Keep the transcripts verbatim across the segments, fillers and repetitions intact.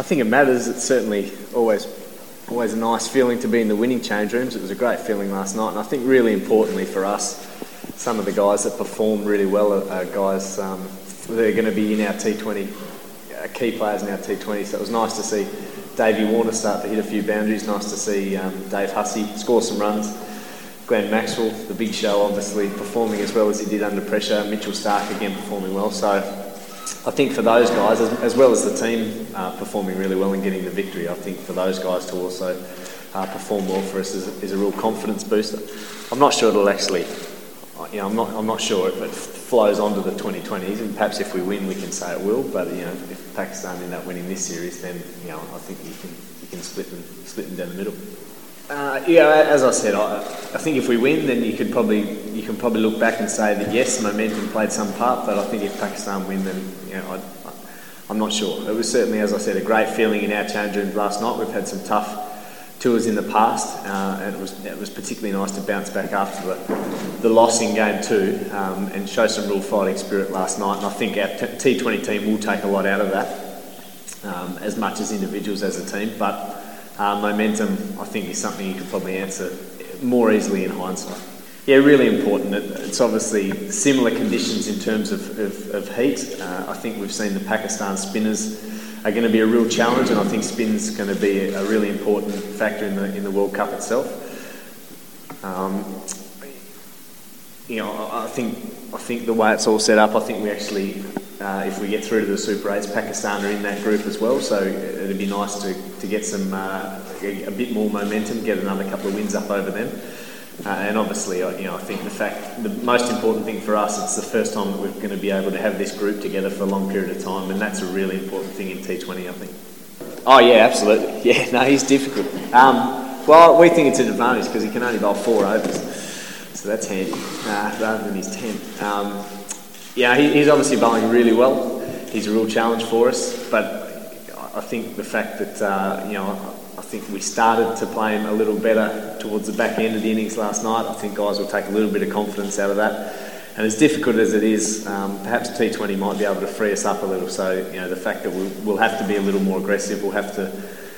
I think it matters. It's certainly always always a nice feeling to be in the winning change rooms. It was a great feeling last night, and I think really importantly for us, some of the guys that performed really well are, are guys um, that are going to be in our T twenty, uh, key players in our T twenty. So it was nice to see Davey Warner start to hit a few boundaries. Nice to see um, Dave Hussey score some runs. Glenn Maxwell, the big show, obviously performing as well as he did under pressure. Mitchell Stark again performing well. So I think for those guys, as, as well as the team uh, performing really well and getting the victory, I think for those guys to also uh, perform well for us is, is a real confidence booster. I'm not sure it'll actually, you know, I'm not, I'm not sure if it flows onto the twenty twenties, and perhaps if we win, we can say it will. But you know, if Pakistan end up winning this series, then you know, I think you can you can split them split them down the middle. Uh, yeah, as I said, I, I think if we win, then you could probably you can probably look back and say that yes, momentum played some part. But I think if Pakistan win, then you know, I, I, I'm not sure. It was certainly, as I said, a great feeling in our change rooms last night. We've had some tough tours in the past, uh, and it was it was particularly nice to bounce back after the, the loss in game two um, and show some real fighting spirit last night. And I think our T twenty team will take a lot out of that, um, as much as individuals as a team. But Uh, momentum, I think, is something you could probably answer more easily in hindsight. Yeah, really important. It, it's obviously similar conditions in terms of, of, of heat. Uh, I think we've seen the Pakistan spinners are going to be a real challenge, and I think spin's going to be a, a really important factor in the in the World Cup itself. Um, you know, I, I think I think the way it's all set up, I think we actually. Uh, if we get through to the Super eights, Pakistan are in that group as well, so it'd be nice to, to get some uh, a, a bit more momentum, get another couple of wins up over them. Uh, and obviously, you know, I think the fact, the most important thing for us, it's the first time that we're going to be able to have this group together for a long period of time, and that's a really important thing in T twenty, I think. Oh yeah, absolutely. Yeah, no, he's difficult. Um, well, we think it's an advantage because he can only bowl four overs, so that's handy, uh, rather than his ten. Um, Yeah, he, he's obviously bowling really well. He's a real challenge for us, but I think the fact that uh, you know, I think we started to play him a little better towards the back end of the innings last night. I think guys will take a little bit of confidence out of that. And as difficult as it is, um, perhaps T twenty might be able to free us up a little. So you know, the fact that we'll, we'll have to be a little more aggressive, we'll have to,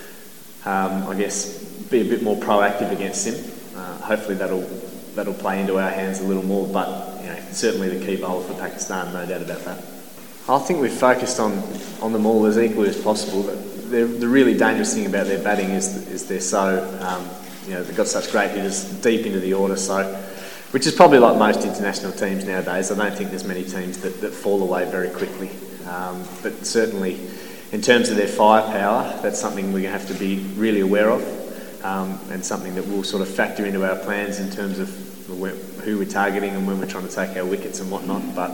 um, I guess, be a bit more proactive against him. Uh, hopefully that'll that'll play into our hands a little more, but. You know, certainly the key bowler for Pakistan, no doubt about that. I think we've focused on, on them all as equally as possible. The, the really dangerous thing about their batting is is they're so, um, you know, they've got such great hitters deep into the order, so which is probably like most international teams nowadays. I don't think there's many teams that, that fall away very quickly. Um, but certainly, in terms of their firepower, that's something we're going to have to be really aware of, um, and something that we'll sort of factor into our plans in terms of who we're targeting and when we're trying to take our wickets and whatnot. But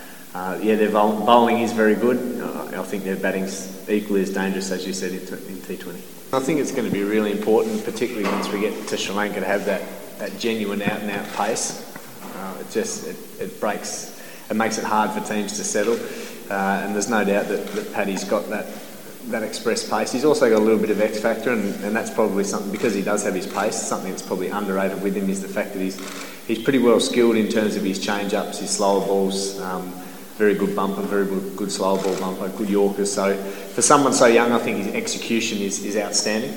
uh, yeah, their bowling is very good. Uh, I think their batting's equally as dangerous as you said in, in T twenty. I think it's going to be really important, particularly once we get to Sri Lanka, to have that, that genuine out and out pace. Uh, it just it, it breaks, it makes it hard for teams to settle. Uh, and there's no doubt that, that Paddy's got that. that express pace. He's also got a little bit of X factor, and, and that's probably something, because he does have his pace, something that's probably underrated with him is the fact that he's he's pretty well skilled in terms of his change-ups, his slower balls, um, very good bumper, very good, good slower ball bumper, good Yorkers. So for someone so young, I think his execution is, is outstanding.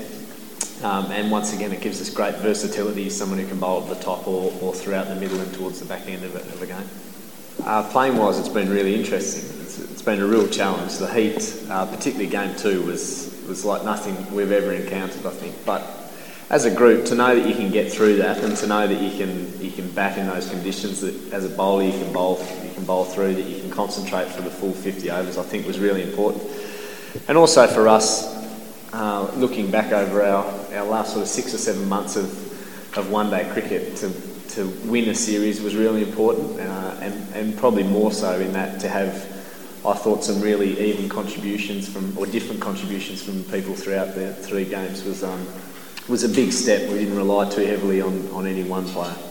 Um, and once again, it gives us great versatility as someone who can bowl at the top or, or throughout the middle and towards the back end of a, of a game. Uh, playing-wise, it's been really interesting. It's, it's been a real challenge. The heat, uh, particularly game two, was was like nothing we've ever encountered, I think. But as a group, to know that you can get through that, and to know that you can you can bat in those conditions, that as a bowler you can bowl you can bowl through, that you can concentrate for the full fifty overs, I think was really important. And also for us, uh, looking back over our, our last sort of six or seven months of of one-day cricket, to to win a series was really important, uh, and, and probably more so in that to have, I thought, some really even contributions from, or different contributions from people throughout the three games was um, was a big step. We didn't rely too heavily on, on any one player.